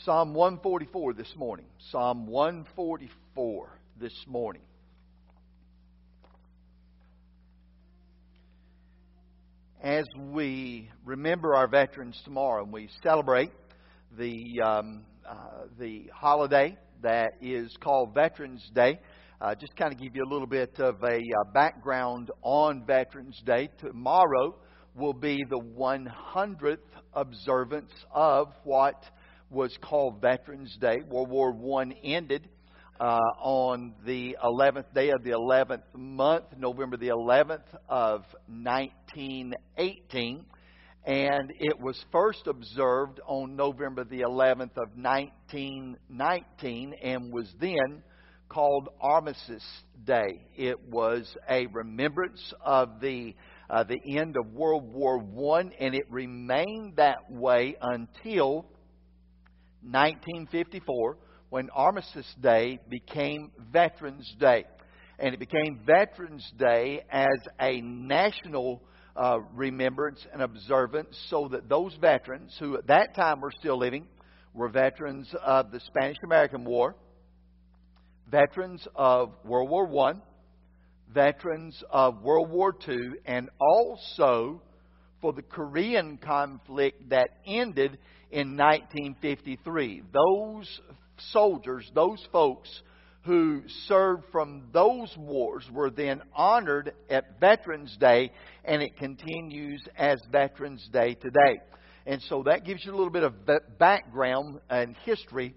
Psalm 144 this morning. Psalm 144 this morning. As we remember our veterans tomorrow and we celebrate the holiday that is called Veterans Day, just kind of give you a little bit of a background on Veterans Day. Tomorrow will be the 100th observance of what was called Veterans Day. World War I ended on the 11th day of the 11th month, November the 11th of 1918. And it was first observed on November the 11th of 1919 and was then called Armistice Day. It was a remembrance of the end of World War I, and it remained that way until 1954, when Armistice Day became Veterans Day. And it became Veterans Day as a national remembrance and observance, so that those veterans who at that time were still living were veterans of the Spanish-American War, veterans of World War I, veterans of World War II, and also for the Korean conflict that ended in 1953. Those soldiers, those folks who served from those wars were then honored at Veterans Day, and it continues as Veterans Day today. And so that gives you a little bit of background and history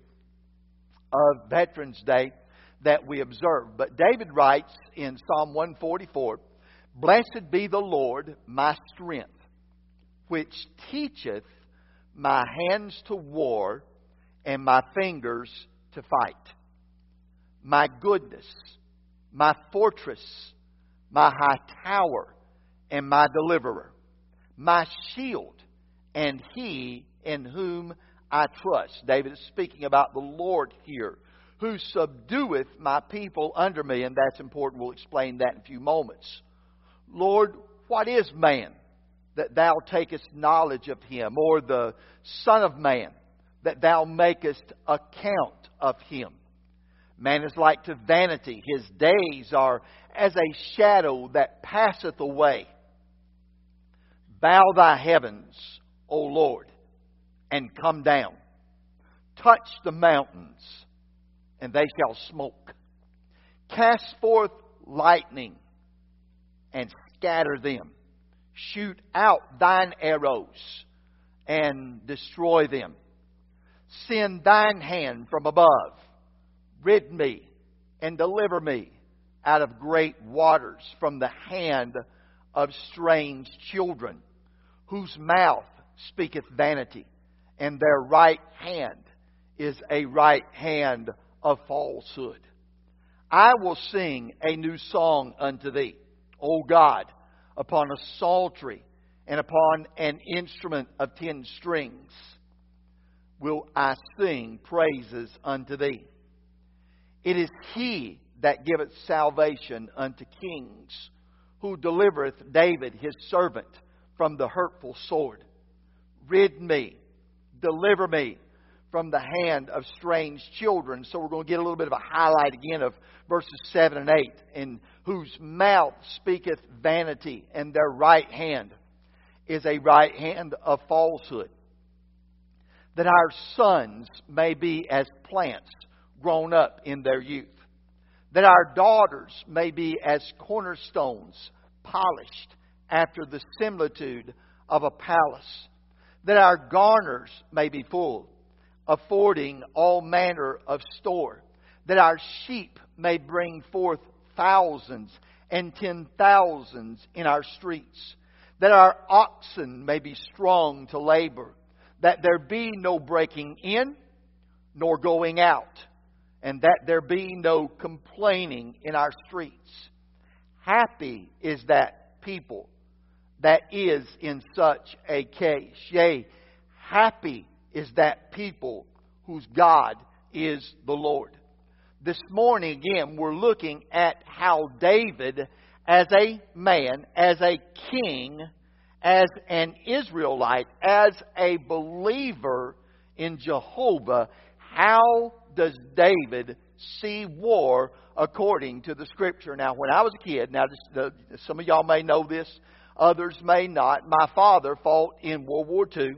of Veterans Day that we observe. But David writes in Psalm 144, "Blessed be the Lord, my strength, which teacheth my hands to war and my fingers to fight. My goodness, my fortress, my high tower, and my deliverer, my shield, and he in whom I trust." David is speaking about the Lord here, "who subdueth my people under me." And that's important. We'll explain that in a few moments. "Lord, what is man, that thou takest knowledge of him? Or the Son of man, that thou makest account of him? Man is like to vanity. His days are as a shadow that passeth away. Bow thy heavens, O Lord, and come down. Touch the mountains, and they shall smoke. Cast forth lightning, and scatter them. Shoot out thine arrows, and destroy them. Send thine hand from above. Rid me, and deliver me out of great waters, from the hand of strange children, whose mouth speaketh vanity, and their right hand is a right hand of falsehood. I will sing a new song unto thee, O God, upon a psaltery and upon an instrument of 10 strings will I sing praises unto thee. It is he that giveth salvation unto kings, who delivereth David his servant from the hurtful sword. Rid me, deliver me from the hand of strange children." So we're going to get a little bit of a highlight again of verses 7 and 8. "In whose mouth speaketh vanity, and their right hand is a right hand of falsehood. That our sons may be as plants grown up in their youth. That our daughters may be as cornerstones polished after the similitude of a palace. That our garners may be full, affording all manner of store. That our sheep may bring forth thousands and 10,000s in our streets. That our oxen may be strong to labor. That there be no breaking in, nor going out. And that there be no complaining in our streets. Happy is that people that is in such a case. Yea, happy is that people whose God is the Lord." This morning, again, we're looking at how David, as a man, as a king, as an Israelite, as a believer in Jehovah, how does David see war according to the Scripture? Now, when I was a kid, some of y'all may know this, others may not. My father fought in World War II.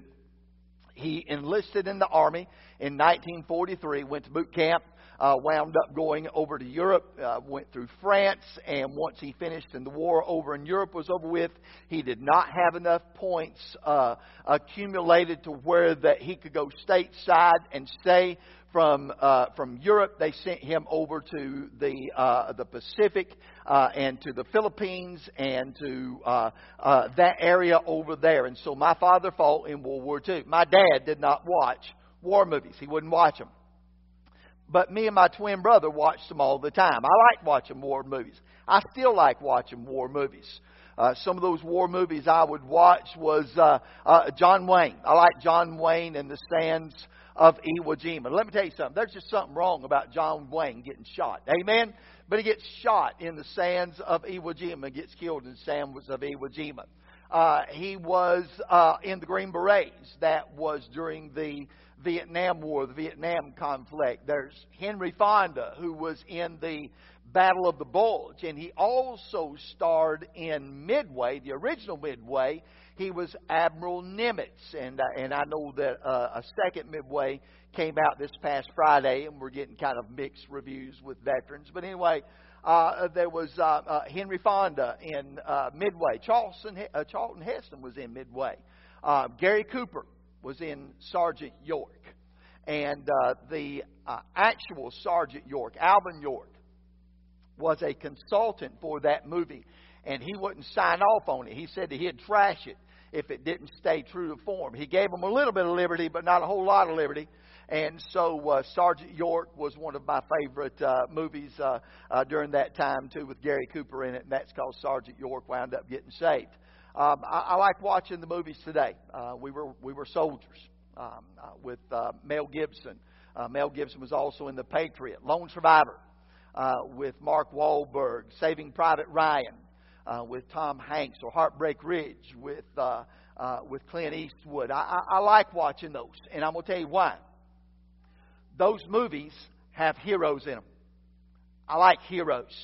He enlisted in the Army in 1943, went to boot camp, wound up going over to Europe, went through France, and once he finished and the war over in Europe was over with, he did not have enough points accumulated to where that he could go stateside and stay. From Europe, they sent him over to the Pacific and to the Philippines and to that area over there. And so my father fought in World War II. My dad did not watch war movies. He wouldn't watch them. But me and my twin brother watched them all the time. I like watching war movies. I still like watching war movies. Some of those war movies I would watch was John Wayne. I like John Wayne and the Sands of Iwo Jima. Let me tell you something. There's just something wrong about John Wayne getting shot. Amen? But he gets shot in the sands of Iwo Jima, gets killed in the sands of Iwo Jima. He was in the Green Berets. That was during the Vietnam War, the Vietnam conflict. There's Henry Fonda, who was in the Battle of the Bulge, and he also starred in Midway, the original Midway. He was Admiral Nimitz, and I know that a second Midway came out this past Friday, and we're getting kind of mixed reviews with veterans. But anyway, there was Henry Fonda in Midway. Charlton Heston was in Midway. Gary Cooper was in Sergeant York. And the actual Sergeant York, Alvin York, was a consultant for that movie. And he wouldn't sign off on it. He said that he'd trash it if it didn't stay true to form. He gave them a little bit of liberty, but not a whole lot of liberty. And so Sergeant York was one of my favorite movies during that time, too, with Gary Cooper in it. And that's called Sergeant York Wound Up Getting Saved. I like watching the movies today. We were soldiers with Mel Gibson. Mel Gibson was also in The Patriot. Lone Survivor with Mark Wahlberg. Saving Private Ryan with Tom Hanks. Or Heartbreak Ridge with Clint Eastwood. I like watching those. And I'm going to tell you why. Those movies have heroes in them. I like heroes.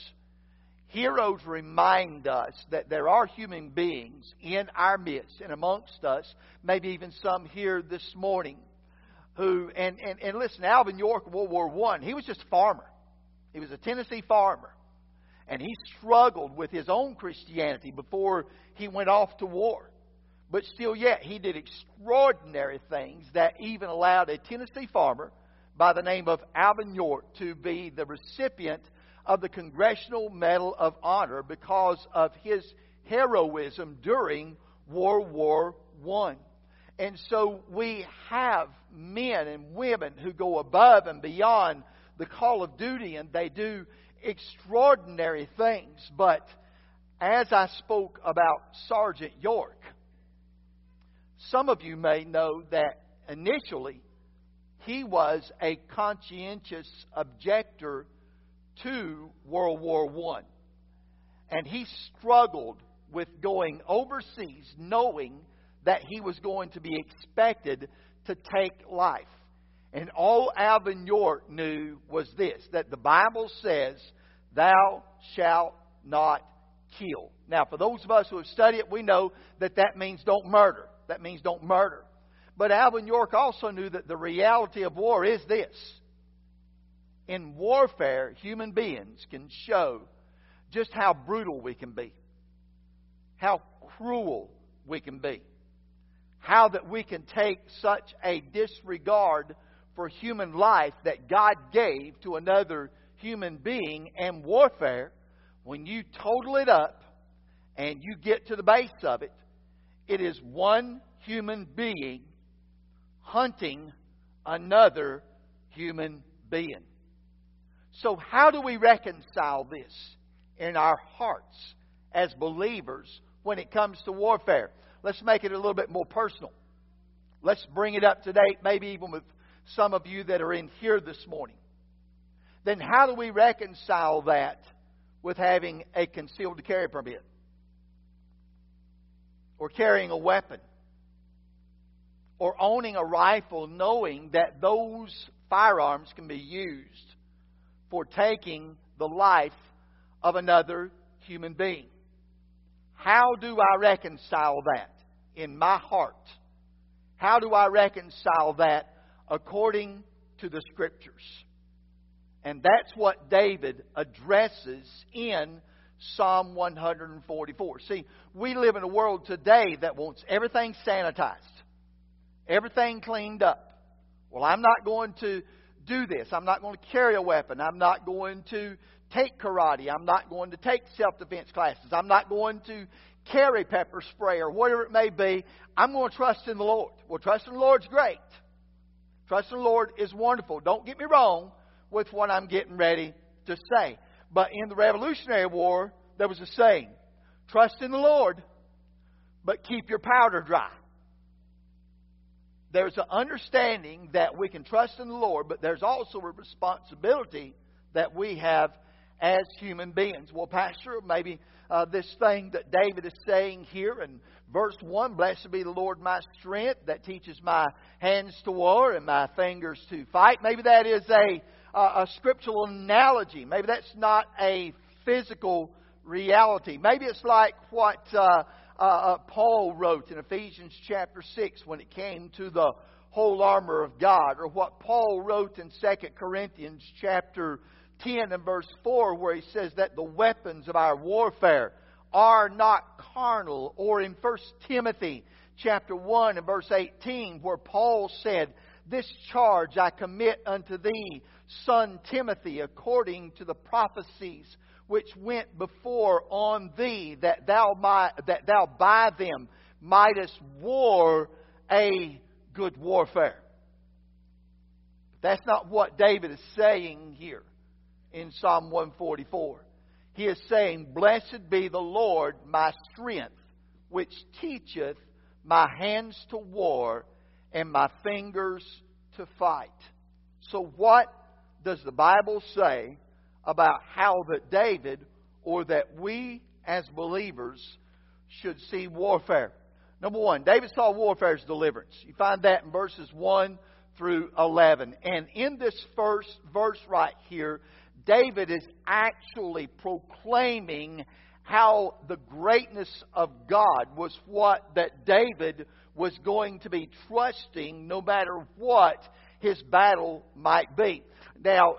Heroes remind us that there are human beings in our midst and amongst us, maybe even some here this morning, who, and listen, Alvin York in World War I, he was just a farmer. He was a Tennessee farmer. And he struggled with his own Christianity before he went off to war. But still yet, he did extraordinary things that even allowed a Tennessee farmer by the name of Alvin York to be the recipient of the Congressional Medal of Honor because of his heroism during World War I. And so we have men and women who go above and beyond the call of duty, and they do extraordinary things. But as I spoke about Sergeant York, some of you may know that initially he was a conscientious objector to World War I. And he struggled with going overseas knowing that he was going to be expected to take life. And all Alvin York knew was this, that the Bible says, "Thou shalt not kill." Now, for those of us who have studied it, we know that that means don't murder. That means don't murder. But Alvin York also knew that the reality of war is this. In warfare, human beings can show just how brutal we can be, how cruel we can be, how that we can take such a disregard for human life that God gave to another human being. And warfare, when you total it up and you get to the base of it, it is one human being hunting another human being. So how do we reconcile this in our hearts as believers when it comes to warfare? Let's make it a little bit more personal. Let's bring it up to date, maybe even with some of you that are in here this morning. Then how do we reconcile that with having a concealed carry permit? Or carrying a weapon? or owning a rifle knowing that those firearms can be used for taking the life of another human being. How do I reconcile that in my heart? How do I reconcile that according to the Scriptures? And that's what David addresses in Psalm 144. See, we live in a world today that wants everything sanitized, everything cleaned up. Well, I'm not going to do this. I'm not going to carry a weapon. I'm not going to take karate. I'm not going to take self-defense classes. I'm not going to carry pepper spray or whatever it may be. I'm going to trust in the Lord. Well, trust in the Lord's great. Trust in the Lord is wonderful. Don't get me wrong with what I'm getting ready to say. But in the Revolutionary War, there was a saying, trust in the Lord, but keep your powder dry. There's an understanding that we can trust in the Lord, but there's also a responsibility that we have as human beings. Well, Pastor, maybe this thing that David is saying here in verse 1, blessed be the Lord my strength, that teaches my hands to war and my fingers to fight. Maybe that is a scriptural analogy. Maybe that's not a physical reality. Maybe it's like what Paul wrote in Ephesians chapter 6 when it came to the whole armor of God, or what Paul wrote in 2 Corinthians chapter 10 and verse 4 where he says that the weapons of our warfare are not carnal, or in 1 Timothy chapter 1 and verse 18 where Paul said, this charge I commit unto thee, son Timothy, according to the prophecies which went before on thee, that thou by them mightest war a good warfare. But that's not what David is saying here in Psalm 144. He is saying, blessed be the Lord my strength, which teacheth my hands to war and my fingers to fight. So what does the Bible say about how that David, or that we as believers, should see warfare? Number one, David saw warfare as deliverance. You find that in verses 1 through 11. And in this first verse right here, David is actually proclaiming how the greatness of God was what that David was going to be trusting no matter what his battle might be. Now,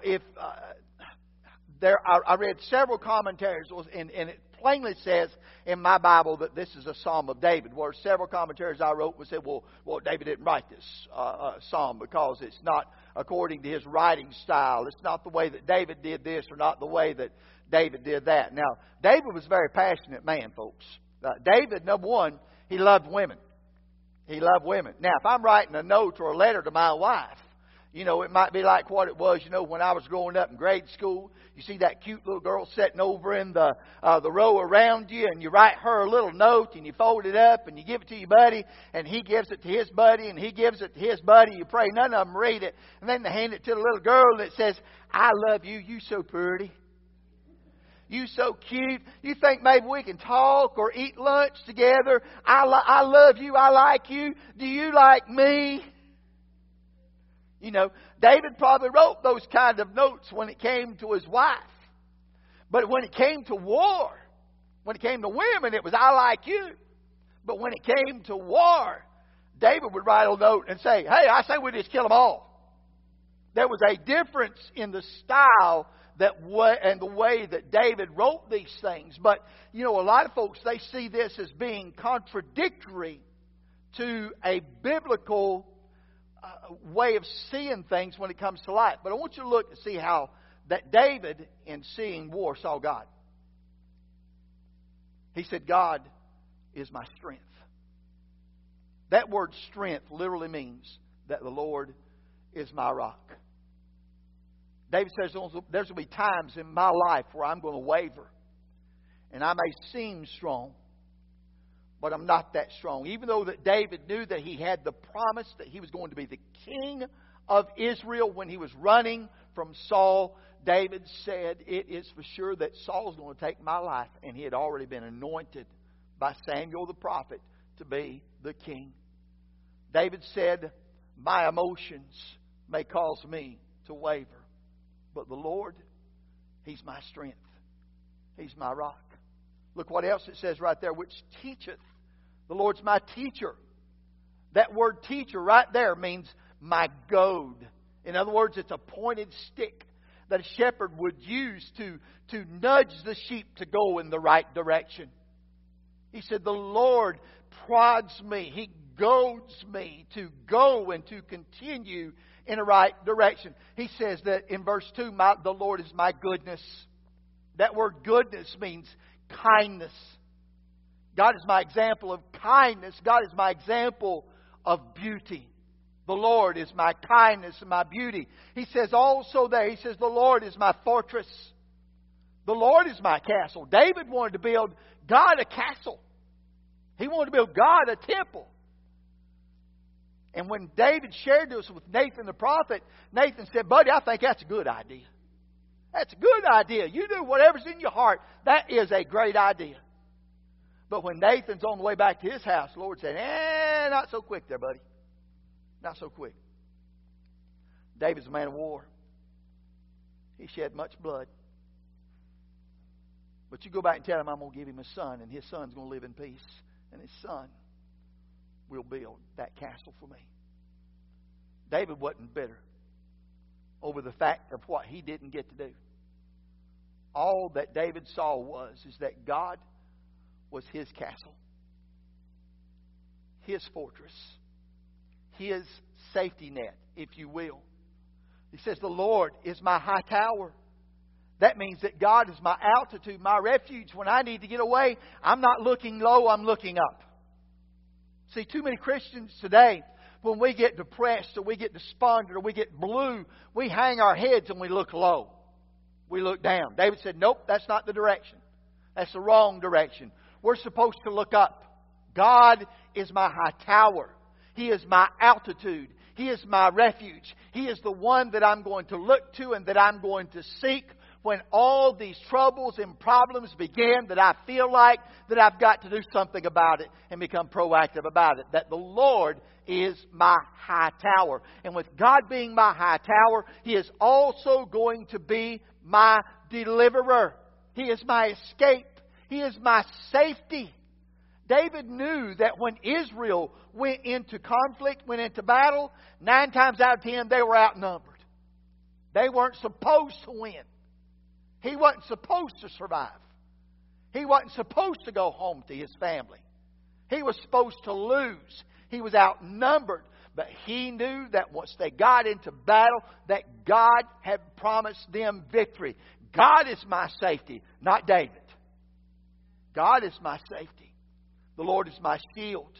I read several commentaries, and it plainly says in my Bible that this is a Psalm of David. Where several commentaries I wrote would say, well, David didn't write this Psalm because it's not according to his writing style. It's not the way that David did this, or not the way that David did that. Now, David was a very passionate man, folks. David, number one, he loved women. He loved women. Now, if I'm writing a note or a letter to my wife, you know, it might be like what it was, you know, when I was growing up in grade school. You see that cute little girl sitting over in the row around you, and you write her a little note, and you fold it up, and you give it to your buddy, and he gives it to his buddy, and he gives it to his buddy. You pray none of them read it, and then they hand it to the little girl, and it says, I love you, you so pretty. You so cute. You think maybe we can talk or eat lunch together? I love you, I like you. Do you like me? You know, David probably wrote those kind of notes when it came to his wife. But when it came to war, when it came to women, it was, I like you. But when it came to war, David would write a note and say, hey, I say we just kill them all. There was a difference in the style and the way that David wrote these things. But, you know, a lot of folks, they see this as being contradictory to a biblical way of seeing things when it comes to life. But I want you to look and see how that David, in seeing war, saw God. He said, God is my strength. That word strength literally means that the Lord is my rock. David says there's going to be times in my life where I'm going to waver. And I may seem strong, but I'm not that strong. Even though that David knew that he had the promise that he was going to be the king of Israel when he was running from Saul, David said, it is for sure that Saul's going to take my life. And he had already been anointed by Samuel the prophet to be the king. David said, my emotions may cause me to waver, but the Lord, He's my strength. He's my rock. Look what else it says right there, which teacheth. The Lord's my teacher. That word teacher right there means my goad. In other words, it's a pointed stick that a shepherd would use to nudge the sheep to go in the right direction. He said, the Lord prods me. He goads me to go and to continue in the right direction. He says that in verse 2, the Lord is my goodness. That word goodness means kindness. God is my example of kindness. God is my example of beauty. The Lord is my kindness and my beauty. He says also there, He says, the Lord is my fortress. The Lord is my castle. David wanted to build God a castle. He wanted to build God a temple. And when David shared this with Nathan the prophet, Nathan said, buddy, I think that's a good idea. That's a good idea. You do whatever's in your heart. That is a great idea. But when Nathan's on the way back to his house, the Lord said, not so quick there, buddy. Not so quick. David's a man of war. He shed much blood. But you go back and tell him I'm going to give him a son, and his son's going to live in peace. And his son will build that castle for me. David wasn't bitter over the fact of what he didn't get to do. All that David saw is that God was his castle, his fortress, his safety net, if you will. He says, the Lord is my high tower. That means that God is my altitude, my refuge. When I need to get away, I'm not looking low, I'm looking up. See, too many Christians today, when we get depressed or we get despondent or we get blue, we hang our heads and we look low. We look down. David said, nope, that's not the direction. That's the wrong direction. We're supposed to look up. God is my high tower. He is my altitude. He is my refuge. He is the one that I'm going to look to and that I'm going to seek when all these troubles and problems begin, that I feel like that I've got to do something about it and become proactive about it. That the Lord is my high tower. And with God being my high tower, He is also going to be my deliverer. He is my escape. He is my safety. David knew that when Israel went into conflict, went into battle, 9 times out of 10 they were outnumbered. They weren't supposed to win. He wasn't supposed to survive. He wasn't supposed to go home to his family. He was supposed to lose. He was outnumbered. But he knew that once they got into battle, that God had promised them victory. God is my safety, not David. God is my safety. The Lord is my shield.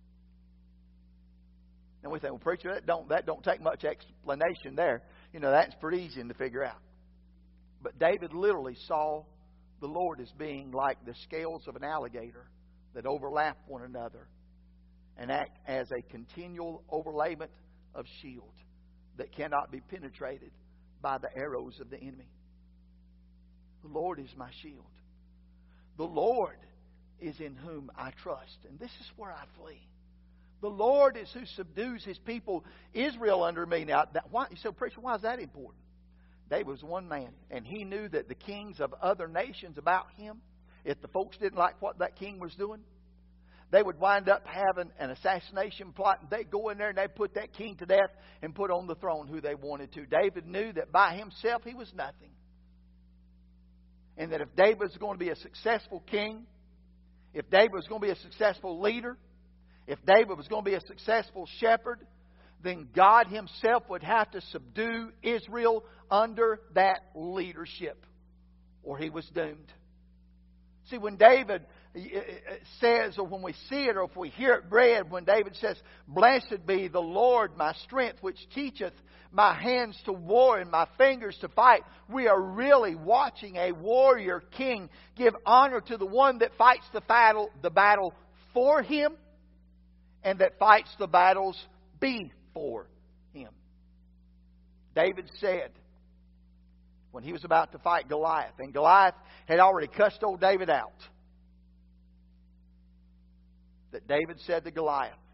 And we think, well, preacher, that don't take much explanation there. You know, that's pretty easy to figure out. But David literally saw the Lord as being like the scales of an alligator that overlap one another and act as a continual overlayment of shield that cannot be penetrated by the arrows of the enemy. The Lord is my shield. The Lord is in whom I trust. And this is where I flee. The Lord is who subdues His people, Israel, under me. Now, you say, preacher, why is that important? David was one man, and he knew that the kings of other nations about him, if the folks didn't like what that king was doing, they would wind up having an assassination plot, and they'd go in there and they'd put that king to death and put on the throne who they wanted to. David knew that by himself he was nothing. And that if David was going to be a successful king, if David was going to be a successful leader, if David was going to be a successful shepherd, then God Himself would have to subdue Israel under that leadership, or he was doomed. See, when David says, or when we see it, or if we hear it read, when David says, blessed be the Lord my strength, which teacheth my hands to war and my fingers to fight, we are really watching a warrior king give honor to the one that fights the battle for him, and that fights the battles before him. David said, when he was about to fight Goliath, and Goliath had already cussed old David out, that David said to Goliath,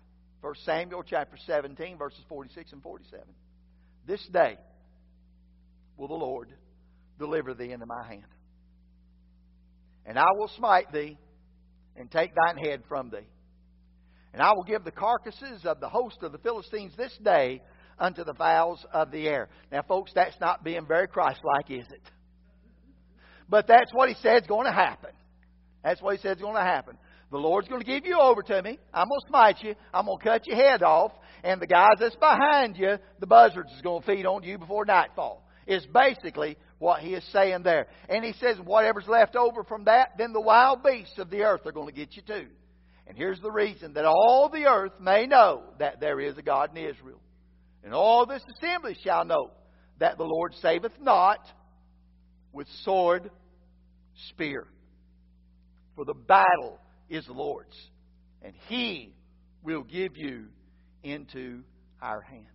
1 Samuel chapter 17, verses 46 and 47. This day will the Lord deliver thee into my hand. And I will smite thee and take thine head from thee. And I will give the carcasses of the host of the Philistines this day unto the fowls of the air. Now, folks, that's not being very Christ-like, is it? But that's what He said is going to happen. That's what He said is going to happen. The Lord's going to give you over to me. I'm going to smite you. I'm going to cut your head off. And the guys that's behind you, the buzzards is going to feed on you before nightfall. Is basically what He is saying there. And He says whatever's left over from that, then the wild beasts of the earth are going to get you too. And here's the reason, that all the earth may know that there is a God in Israel. And all this assembly shall know that the Lord saveth not with sword, spear. For the battle is the Lord's, and He will give you into our hands.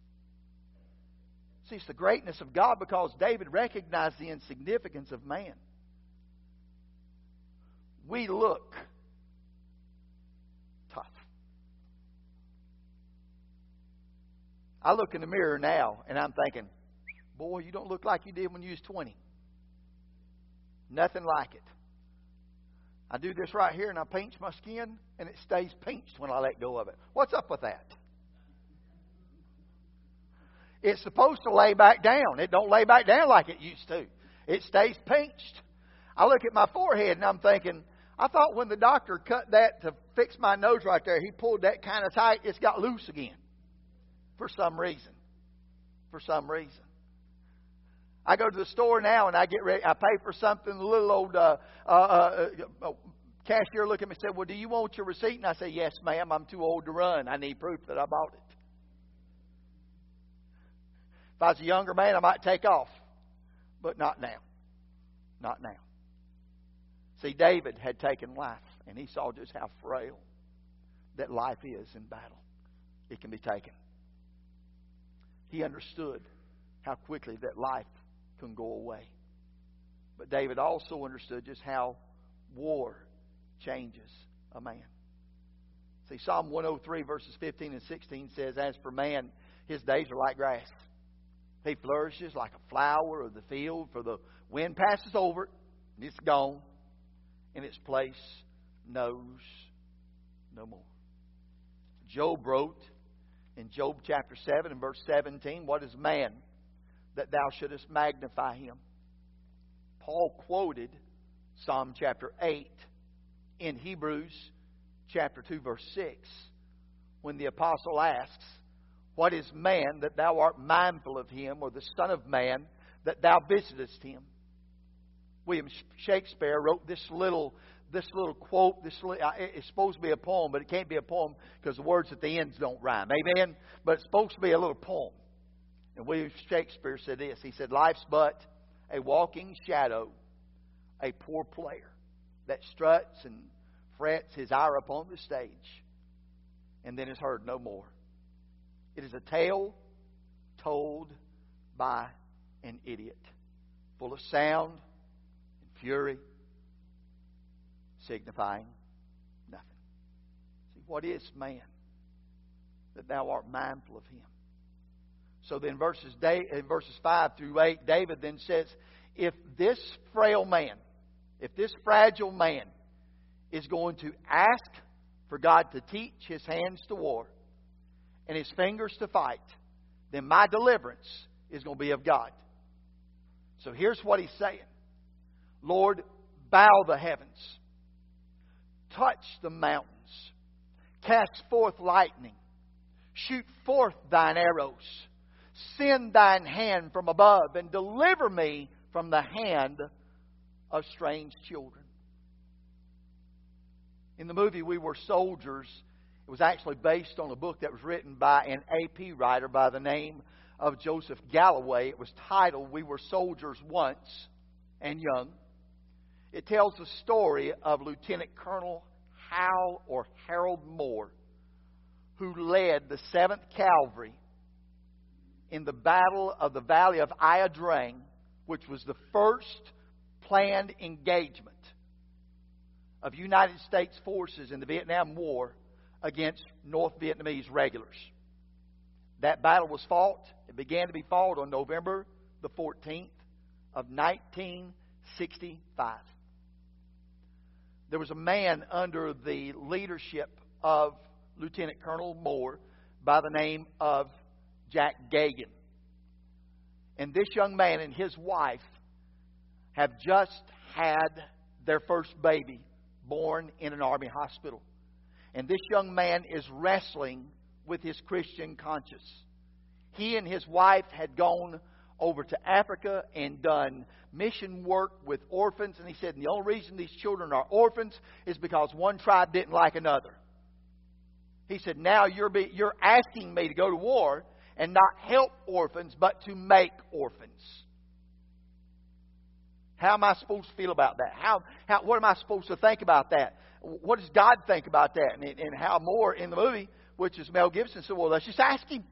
See, it's the greatness of God because David recognized the insignificance of man. We look tough. I look in the mirror now and I'm thinking, boy, you don't look like you did when you was 20. Nothing like it. I do this right here and I pinch my skin and it stays pinched when I let go of it. What's up with that? It's supposed to lay back down. It don't lay back down like it used to. It stays pinched. I look at my forehead and I'm thinking, I thought when the doctor cut that to fix my nose right there, he pulled that kind of tight, it's got loose again. For some reason. For some reason. I go to the store now and I get ready. I pay for something. The little old cashier looked at me and said, well, do you want your receipt? And I say, yes, ma'am. I'm too old to run. I need proof that I bought it. If I was a younger man, I might take off. But not now. Not now. See, David had taken life, and he saw just how frail that life is in battle. It can be taken. He understood how quickly that life can go away. But David also understood just how war changes a man. See, Psalm 103 verses 15 and 16 says, as for man, his days are like grass. He flourishes like a flower of the field, for the wind passes over it, and it's gone, and its place knows no more. Job wrote in Job chapter 7 and verse 17, what is man that thou shouldest magnify him? Paul quoted Psalm chapter 8 in Hebrews chapter 2 verse 6 when the apostle asks, what is man that thou art mindful of him, or the son of man that thou visitest him? William Shakespeare wrote this little quote. It's supposed to be a poem, but it can't be a poem because the words at the ends don't rhyme. Amen? But it's supposed to be a little poem. And William Shakespeare said this. He said, life's but a walking shadow, a poor player that struts and frets his ire upon the stage, and then is heard no more. It is a tale told by an idiot, full of sound and fury, signifying nothing. See, what is man that thou art mindful of him? So then verses 5 through 8, David then says, if this frail man, if this fragile man is going to ask for God to teach his hands to war and his fingers to fight, then my deliverance is going to be of God. So here's what he's saying. Lord, bow the heavens, touch the mountains, cast forth lightning, shoot forth thine arrows, send thine hand from above, and deliver me from the hand of strange children. In the movie We Were Soldiers, it was actually based on a book that was written by an AP writer by the name of Joseph Galloway. It was titled We Were Soldiers Once and Young. It tells the story of Lieutenant Colonel Harold Moore, who led the 7th Cavalry in the Battle of the Valley of Ia Drang, which was the first planned engagement of United States forces in the Vietnam War against North Vietnamese regulars. That battle was fought. It began to be fought on November the 14th of 1965. There was a man under the leadership of Lieutenant Colonel Moore by the name of Jack Gagan. And this young man and his wife have just had their first baby born in an Army hospital. And this young man is wrestling with his Christian conscience. He and his wife had gone over to Africa and done mission work with orphans. And he said, and the only reason these children are orphans is because one tribe didn't like another. He said, now you're asking me to go to war and not help orphans, but to make orphans. How am I supposed to feel about that? What am I supposed to think about that? What does God think about that? And Hal Moore in the movie, which is Mel Gibson, said, well, let's just ask Him.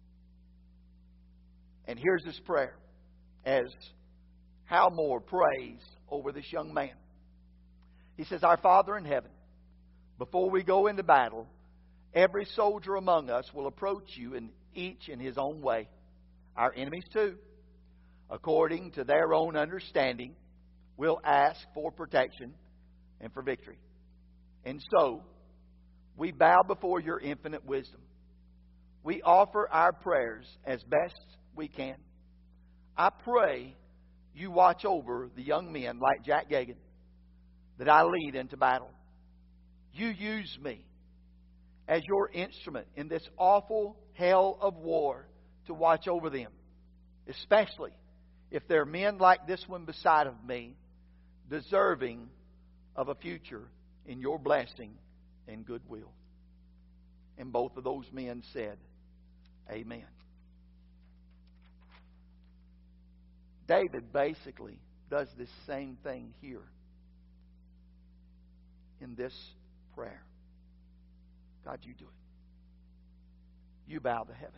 And here's his prayer as Hal Moore prays over this young man. He says, Our Father in heaven, before we go into battle, every soldier among us will approach you, and each in his own way. Our enemies too, according to their own understanding, will ask for protection and for victory. And so, we bow before your infinite wisdom. We offer our prayers as best we can. I pray you watch over the young men like Jack Gagan that I lead into battle. You use me as your instrument in this awful hell of war to watch over them, especially if there are men like this one beside of me, deserving of a future in your blessing and goodwill. And both of those men said, Amen. David basically does this same thing here in this prayer. God, you do it. You bow the heavens.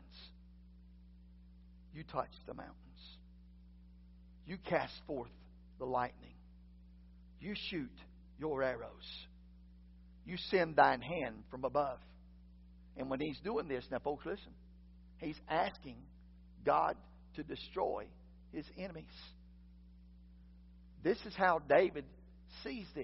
You touch the mountains. You cast forth the lightning. You shoot your arrows. You send thine hand from above. And when he's doing this, now folks, listen. He's asking God to destroy his enemies. This is how David sees this.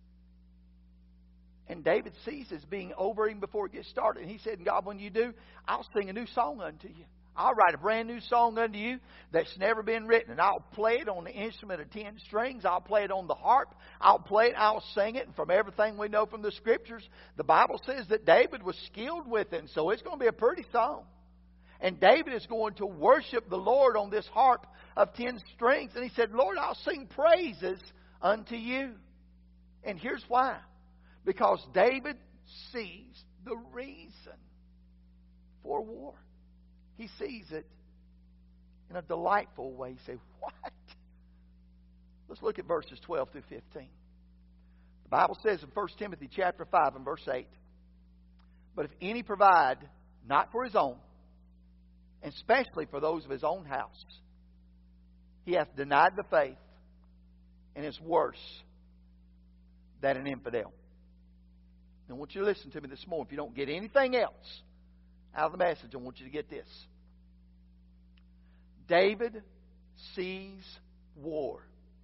And David sees this being over him before it gets started. And he said, God, when you do, I'll sing a new song unto you. I'll write a brand new song unto you that's never been written. And I'll play it on the instrument of 10 strings. I'll play it on the harp. I'll play it. I'll sing it. And from everything we know from the Scriptures, the Bible says that David was skilled with it. And so it's going to be a pretty song. And David is going to worship the Lord on this harp of 10 strings. And he said, Lord, I'll sing praises unto you. And here's why. Because David sees the reason for war. He sees it in a delightful way. You say, what? Let's look at verses 12 through 15. The Bible says in 1 Timothy chapter 5 and verse 8, But if any provide not for his own, and especially for those of his own house, he hath denied the faith, and is worse than an infidel. Now, I want you to listen to me this morning. If you don't get anything else out of the message, I want you to get this. David sees war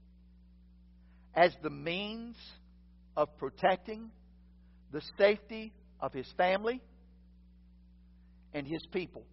as the means of protecting the safety of his family and his people.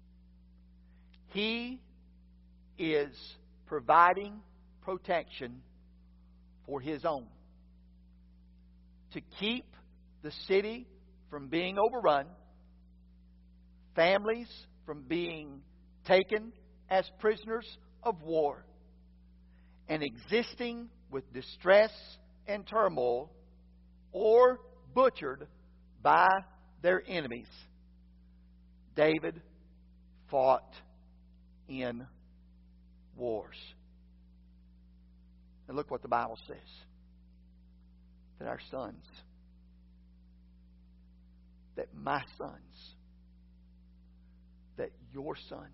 He is providing protection for his own. To keep the city from being overrun, families from being taken as prisoners of war, and existing with distress and turmoil, or butchered by their enemies. David fought in wars. And look what the Bible says. That our sons, that my sons, that your sons.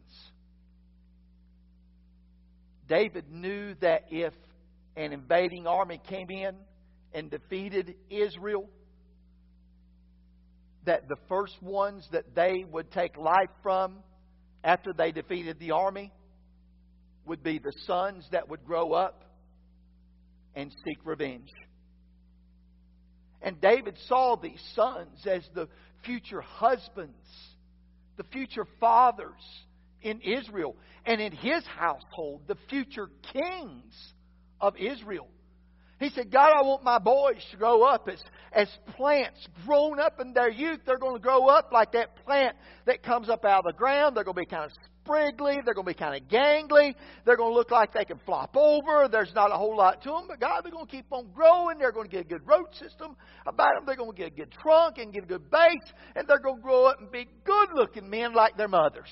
David knew that if an invading army came in and defeated Israel, that the first ones that they would take life from after they defeated the army would be the sons that would grow up and seek revenge. And David saw these sons as the future husbands, the future fathers in Israel, and in his household, the future kings of Israel. He said, God, I want my boys to grow up as plants grown up in their youth. They're going to grow up like that plant that comes up out of the ground. They're going to be kind of spriggly. They're going to be kind of gangly. They're going to look like they can flop over. There's not a whole lot to them. But God, they're going to keep on growing. They're going to get a good root system about them. They're going to get a good trunk and get a good base. And they're going to grow up and be good-looking men like their mothers.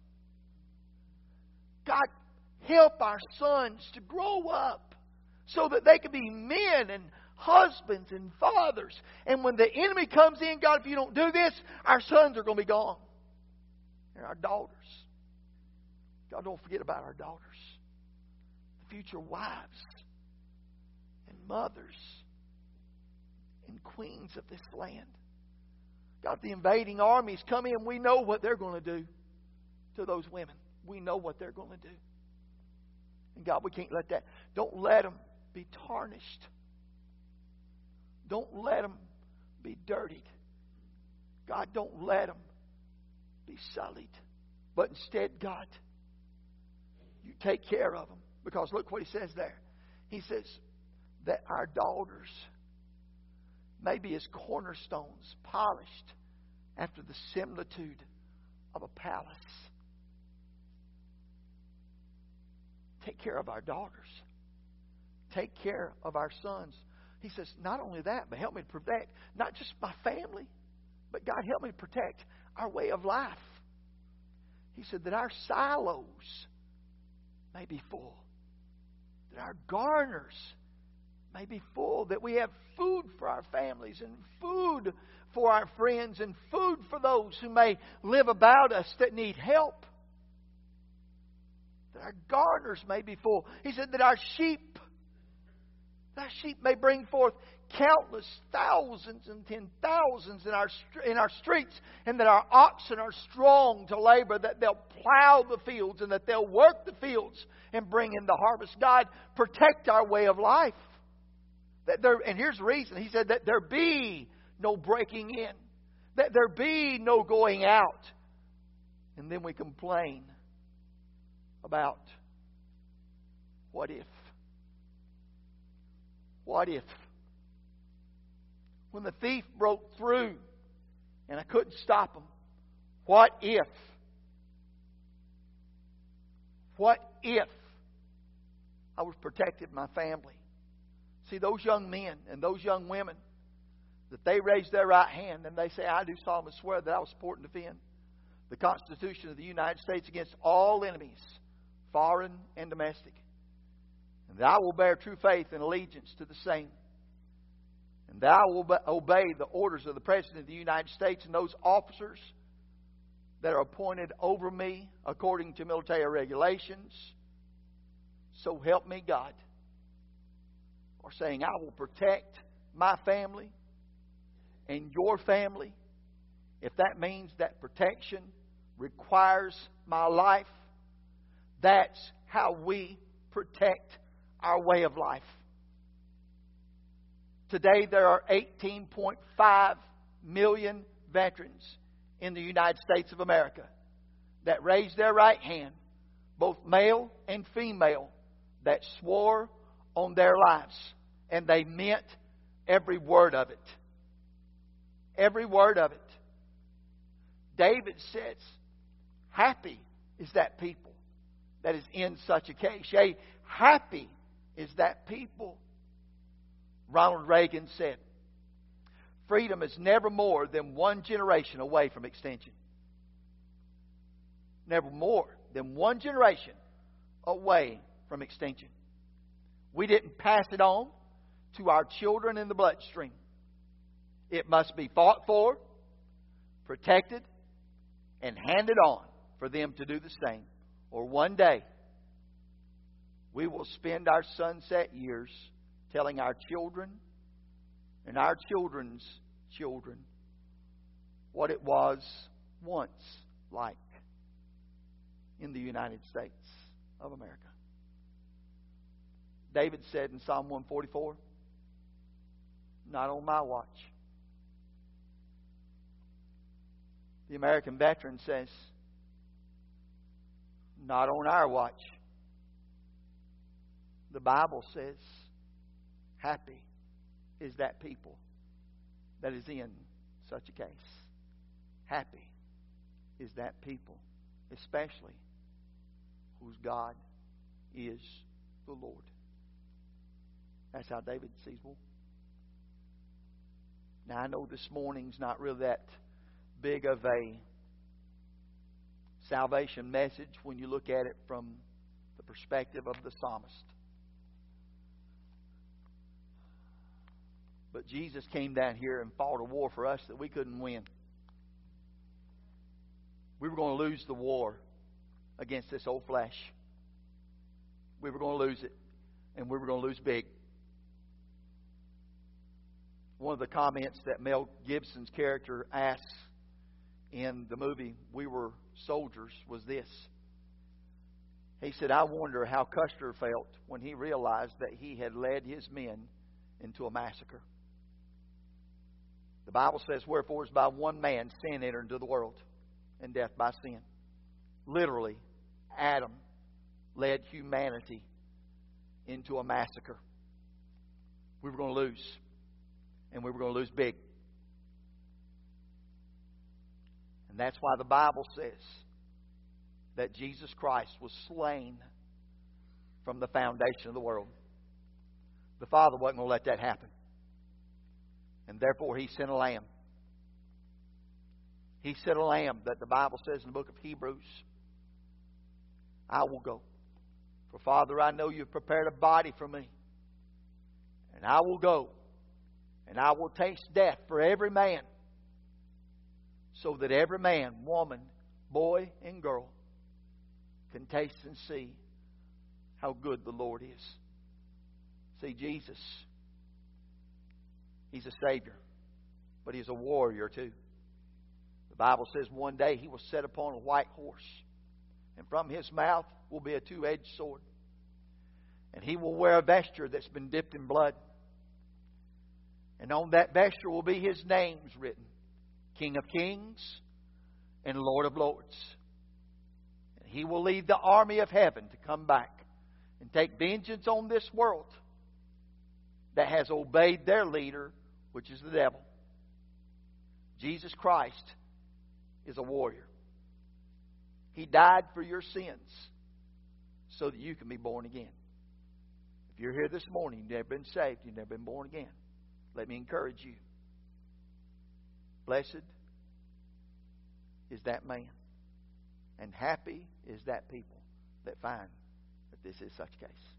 God, help our sons to grow up so that they can be men and husbands and fathers. And when the enemy comes in, God, if you don't do this, our sons are going to be gone. And our daughters. God, don't forget about our daughters. The future wives and mothers and queens of this land. God, the invading armies come in. We know what they're going to do to those women. We know what they're going to do. And God, we can't let that. Don't let them be tarnished. Don't let them be dirtied. God, don't let them be sullied. But instead, God, you take care of them. Because look what he says there. He says that our daughters may be as cornerstones, polished after the similitude of a palace. Take care of our daughters. Take care of our sons. He says, not only that, but help me to protect not just my family, but God, help me to protect our way of life. He said that our silos may be full, that our garners may be full, that we have food for our families and food for our friends and food for those who may live about us that need help. That our garners may be full. He said that our sheep may bring forth countless thousands and 10,000s in our streets, and that our oxen are strong to labor, that they'll plow the fields and that they'll work the fields and bring in the harvest. God, protect our way of life. And here's the reason. He said that there be no breaking in, that there be no going out. And then we complain about what if. What if? When the thief broke through and I couldn't stop him, what if? What if I was protected my family? See, those young men and those young women, that they raise their right hand and they say, I do solemnly swear that I will support and defend the Constitution of the United States against all enemies, foreign and domestic. And that I will bear true faith and allegiance to the same. And that I will obey the orders of the President of the United States and those officers that are appointed over me according to military regulations. So help me God. Or saying, I will protect my family and your family. If that means that protection requires my life, that's how we protect our way of life. Today there are 18.5 million veterans in the United States of America that raised their right hand, both male and female, that swore on their lives. And they meant every word of it. Every word of it. David says, happy is that people that is in such a case. Yea, happy is that people. Ronald Reagan said, freedom is never more than one generation away from extinction. Never more than one generation away from extinction. We didn't pass it on to our children in the bloodstream. It must be fought for, protected, and handed on for them to do the same. Or one day, we will spend our sunset years telling our children and our children's children what it was once like in the United States of America. David said in Psalm 144, not on my watch. The American veteran says, not on our watch. The Bible says, happy is that people that is in such a case. Happy is that people, especially whose God is the Lord. That's how David sees war. Now, I know this morning's not really that big of a salvation message when you look at it from the perspective of the psalmist. But Jesus came down here and fought a war for us that we couldn't win. We were going to lose the war against this old flesh. We were going to lose it, and we were going to lose big. One of the comments that Mel Gibson's character asks in the movie We Were Soldiers was this. He said, I wonder how Custer felt when he realized that he had led his men into a massacre. The Bible says, wherefore is by one man sin entered into the world, and death by sin. Literally, Adam led humanity into a massacre. We were going to lose. And we were going to lose big. And that's why the Bible says that Jesus Christ was slain from the foundation of the world. The Father wasn't going to let that happen. And therefore He sent a lamb. He sent a lamb that the Bible says in the book of Hebrews, I will go. For Father, I know you've prepared a body for me. And I will go. And I will taste death for every man, so that every man, woman, boy, and girl can taste and see how good the Lord is. See, Jesus, He's a Savior, but He's a warrior too. The Bible says one day He will sit upon a white horse, and from His mouth will be a two-edged sword. And He will wear a vesture that's been dipped in blood. And on that vesture will be His names written, King of Kings and Lord of Lords. And He will lead the army of heaven to come back and take vengeance on this world that has obeyed their leader, which is the devil. Jesus Christ is a warrior. He died for your sins so that you can be born again. If you're here this morning, you've never been saved, you've never been born again, let me encourage you. Blessed is that man, and happy is that people that find that this is such a case.